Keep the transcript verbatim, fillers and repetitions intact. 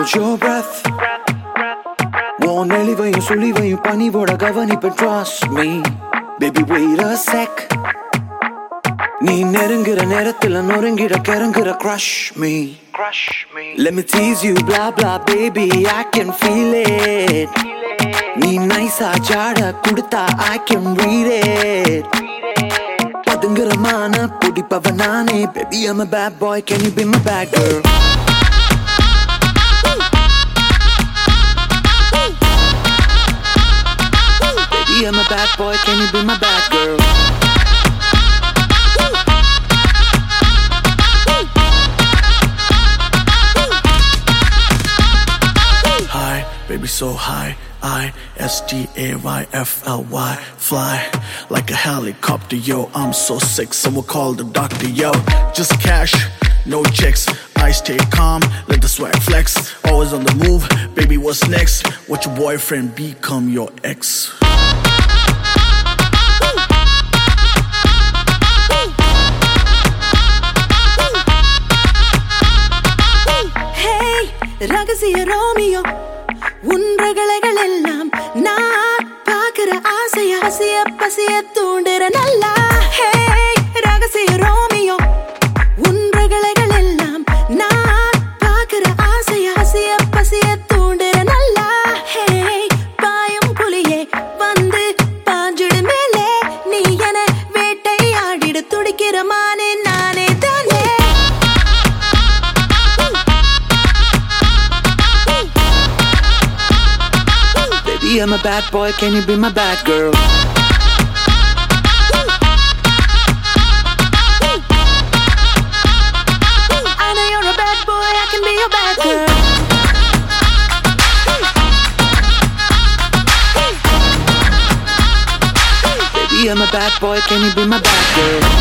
Hold your breath. உன் நெளிவையும் சுழிவையும் பணிவோட கவனிப்ப. Trust me, baby, wait a sec. நீ நெருங்குற நேரத்துல நொறுங்கிட கிறங்குற. Crush me, crush me. Let me tease you, blah blah, baby, I can feel it. நீ நைஸா ஜாட குடுத்தா I can read it. பதுங்குறமான புடிப்பவ நானே. Baby, I'm a bad boy, can you be my bad girl? Baby, I'm a bad boy, can you be my bad girl? High, baby, so high. I S T A Y F L Y. Fly like a helicopter, yo. I'm so sick, someone call the doctor, yo. Just cash, no checks. I stay calm, let the swag flex. Always on the move, baby, what's next? Watch your boyfriend become your ex. Hey, ரகசிய Romeo, உன் ரகளைகள் எல்லாம் நான் பார்க்கிற ஆசைய ஆசைய பசிய தூண்டுற நல்லா. Hey, ரகசிய ரோமியோ, உன் ரகளைகள் எல்லாம் நான் பார்க்கிற ஆசைய ஆசைய பசிய தூண்டுற நல்லா. Hey, பாயும் புலியே வந்து பாஞ்சிடு மேலே, நீ என வேட்டையாடிட துடிக்கிற மானே நானே தானே. Baby, I'm a bad boy, can you be my bad girl? I know you're a bad boy, I can be your bad girl. Baby, I'm a bad boy, can you be my bad girl?